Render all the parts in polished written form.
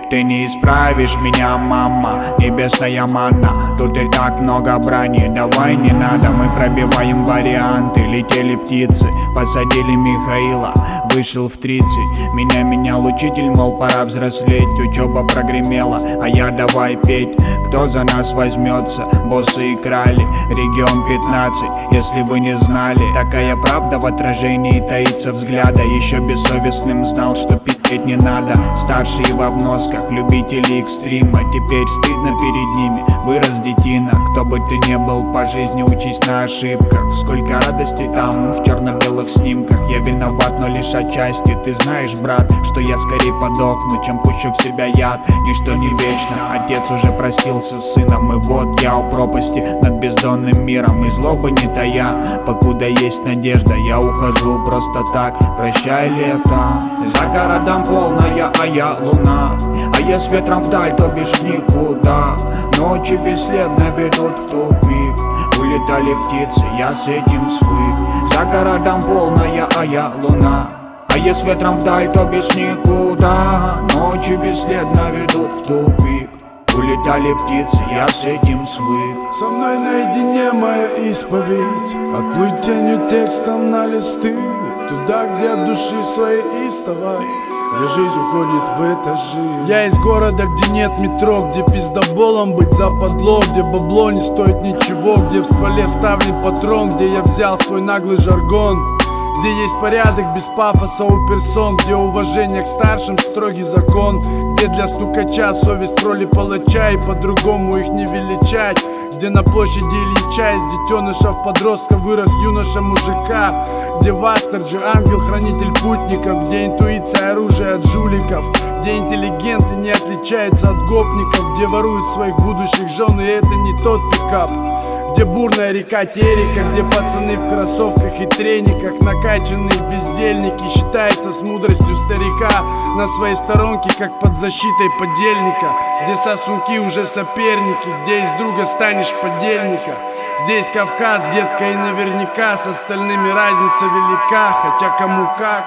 Ты не исправишь меня, мама, небесная манна. Тут и так много брани, давай не надо. Мы пробиваем варианты, летели птицы. Посадили Михаила, вышел в 30. Меня менял учитель, мол, пора взрослеть. Учеба прогремела, а я давай петь. Кто за нас возьмется? Боссы и крали. Регион 15, если вы не знали. Такая правда в отражении таится взгляда. Еще бессовестным знал, что пить не надо. Старшие в обносках, любители экстрима. Теперь стыдно перед ними, вырос детина. Кто бы ты ни был по жизни, учись на ошибках. Сколько радости там в черно-белых снимках. Я виноват, но лишь отчасти. Ты знаешь, брат, что я скорее подохну, чем пущу в себя яд. Ничто не вечно, отец уже простился с сыном. И вот я у пропасти над бездонным миром. И злобы не тая, покуда есть надежда. Я ухожу просто так, прощай, лето. За городом полная, а я луна. А я с ветром вдаль, то бишь никуда. Ночи бесследно ведут в тупик. Улетали птицы, я с этим свык. За городом полная, а я луна. А я с ветром вдаль, то бишь никуда. Ночи бесследно ведут в тупик. Улетали птицы, я с этим свык. Со мной наедине моя исповедь. Отплыть тенью текстом на листы. Туда, где от души своей истовой, где жизнь уходит в этажи. Я из города, где нет метро, где пиздоболом быть западло, где бабло не стоит ничего, где в стволе вставлен патрон, где я взял свой наглый жаргон, где есть порядок без пафоса у персон, где уважение к старшим строгий закон, где для стукача совесть в роли палача и по-другому их не величать, где на площади Ильича из детенышев подростка вырос юноша мужика, где в Астердже ангел-хранитель путников, где интуиция оружие от жуликов, где интеллигенты не отличаются от гопников, где воруют своих будущих жен, и это не тот пикап. Где бурная река Терека, где пацаны в кроссовках и трениках, накачанные бездельники, считаются с мудростью старика на своей сторонке, как под защитой подельника. Где сосунки уже соперники, где из друга станешь подельника. Здесь Кавказ, детка, и наверняка с остальными разница велика, хотя кому как.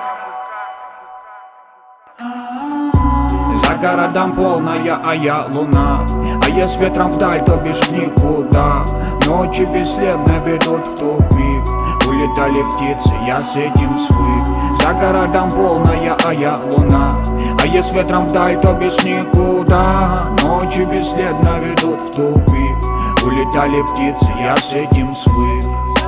За городом полная, а я луна. А я с ветром вдаль, то бишь никуда. Ночи бесследно ведут в тупик. Улетали птицы, я с этим свык. За городом полная, а я луна. А я с ветром вдаль, то бишь никуда. Ночи бесследно ведут в тупик. Улетали птицы, я с этим свык.